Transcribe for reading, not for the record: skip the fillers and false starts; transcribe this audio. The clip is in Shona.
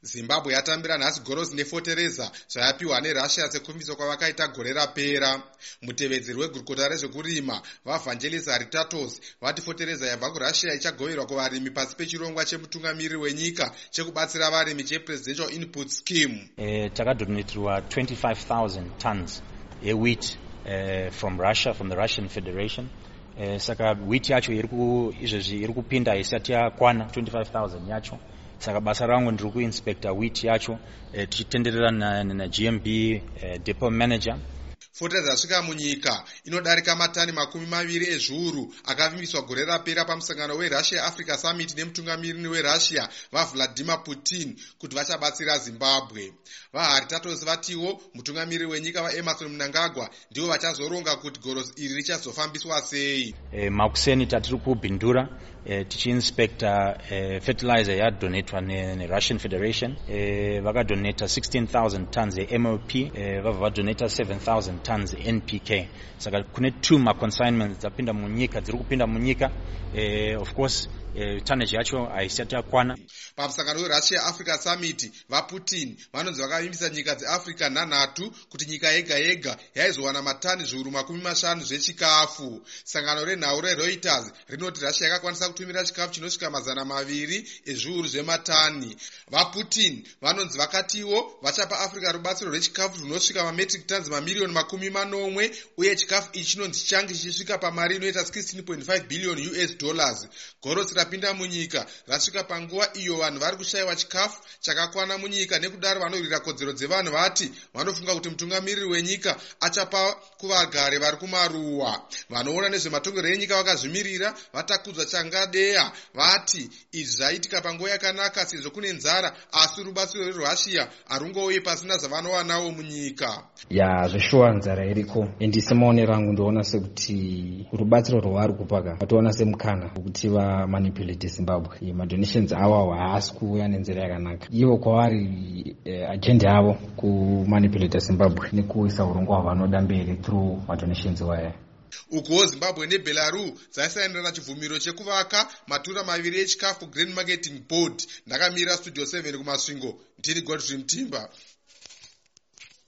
Zimbabwe yatambira nhasi gorosi nefotereza zvayapiwa neRussia sekumbisa kwavakaita gore rapera. Mutevedzeri wegurukota rezvekurima vaVangelis Haritatos vati fotereza yabva kuRussia ichagoverwa kuvarimi pasi pechirongwa chemutungamiriri wenyika chekubatsira varimi chePresidential Input Scheme. Takadonetirwa 25,000 tons wheat from Russia, from the Russian Federation. Saka wheat yacho izvezvi iri kupinda isati yakwana 25,000 yacho. Saka basa rangu ndiri kuinspector wheat yacho tichitendererana na GMB depot manager. Fotereza yasvika munyika inodarika matani 20 ezviuru akavimbiswa gore rapera pamusangano weRussia Africa Summit nemutungamiriri weRussia vaVladimir Putin kuti vachabatsira Zimbabwe. VaHaritatos vatiwo mutungamiriri wenyika vaEmerson Mnangagwa ndivo vachazoronga kuti gorosi iri richazofambiswa sei. Makuseni tatiri kubhindura tichiinspector fertilizer yadonetwa neRussian Federation. Vakadoneta 16,000 tons MOP, vadoneta 7,000 tons NPK. Saka kune 2 consignments dzapinda munyika, dziri kupinda munyika. Of course tonnage yacho haisati yakwana. Pamusangano weRussia Africa Summit vaPutin vanonzi vakavimbisa nyika dzeAfrica 3 kuti nyika yega yega yaizowana matani zviuru 50 zvechikafu. Sangano renhau reReuters rinoti Russia yakakwanisa kutumira chikafu chinosvika 200 ezviuru zvematani. VaPutin vanonzi vakatiwo vachapa Africa rubatsiro rwechikafu runosvika mametric tons mamiliyoni 40 uye chikafu ichi chinonzi chichange chichisvika pamari inoita $16.5 billion. Gorosi rapinda munyika rasvika panguva iyo vanhu vari kushayiwa chikafu chakakwana munyika, nekudaro vanorwira kodzero dzevanhu vati vanofunga kuti mutungamiriri wenyika achapa kuvagari vari kumaruwa. Vanoona nezvematongerero enyika vakazvimirira vatakudzwa changadeya vati izvi zvaitika panguva yakanaka sezvo kune nzara asi rubatsiro rweRussia harungouye pasina zvavanowanawo munyika. Zveshuwa nzara iriko, ende semaonero angu ndoona sekuti rubatsiro rwavari kupaka vatoona semukana kuti vamanipulate Zimbabwe. Madonations avo haasi kuuya nenzira yakanaka. Ivo kwavari agenda yavo kumanipulate Zimbabwe nekuisa urongwa hwavanoda mberi through madonations waya. Uko Zimbabwe neBelarus dzaisainirana chibvumiro chekuvaka matura 2 echikafu Grain Marketing Board. Ndakamira Studio 7 kumasvingo. Ndini Godfrey Mtimba.